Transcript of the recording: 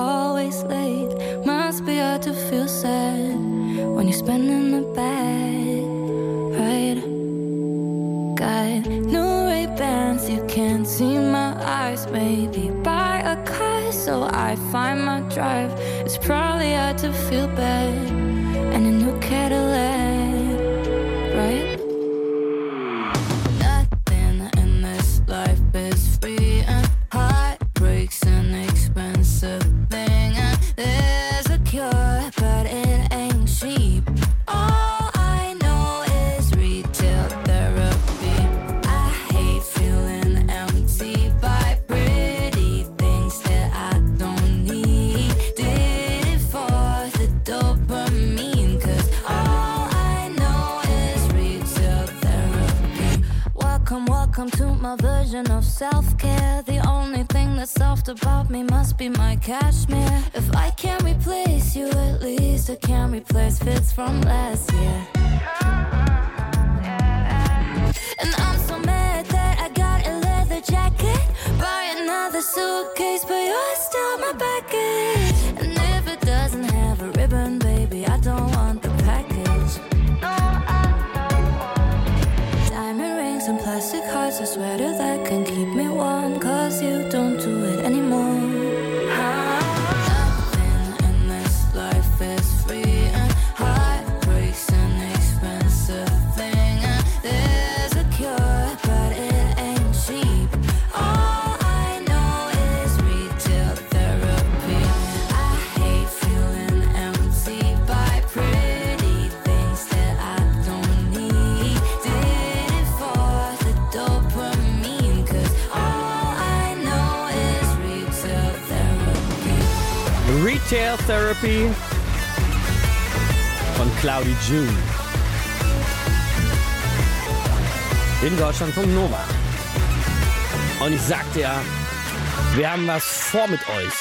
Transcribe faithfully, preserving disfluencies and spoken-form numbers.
always late. Must be hard to feel sad when you're spending the bag, right? Got new Ray-Bans, you can't see my eyes. Maybe buy a car so I find my drive. It's probably hard to feel bad. And a new Cadillac, right? Nothing in this life is free, and heartbreak's an expensive thing. And there's a cure, but it ain't cheap. All I know is retail therapy. I hate feeling empty by pretty things that I don't need. Did it for the dopamine, cause all I know is retail therapy. Welcome, welcome to my version of self-care. The only thing that's soft about me must be my cashmere. If I can't replace you, at least I can replace fits from last year. And I'm so mad that I got a leather jacket. Buy another suitcase, but you're still my baggage. And if it doesn't have a ribbon, baby, I don't want the package. Diamond rings and plastic hearts, a sweater that can keep me warm, cause you don't do it anymore. Nothing in this life is free, and heartbreak's an expensive thing. And there's a cure, but it ain't cheap. All I know is retail therapy. I hate feeling empty by pretty things that I don't need. Did it for the dopamine, cause all I know is retail therapy. Retail Therapy von Cloudy June. In Deutschland von Nova. Und ich sagte ja, wir haben was vor mit euch.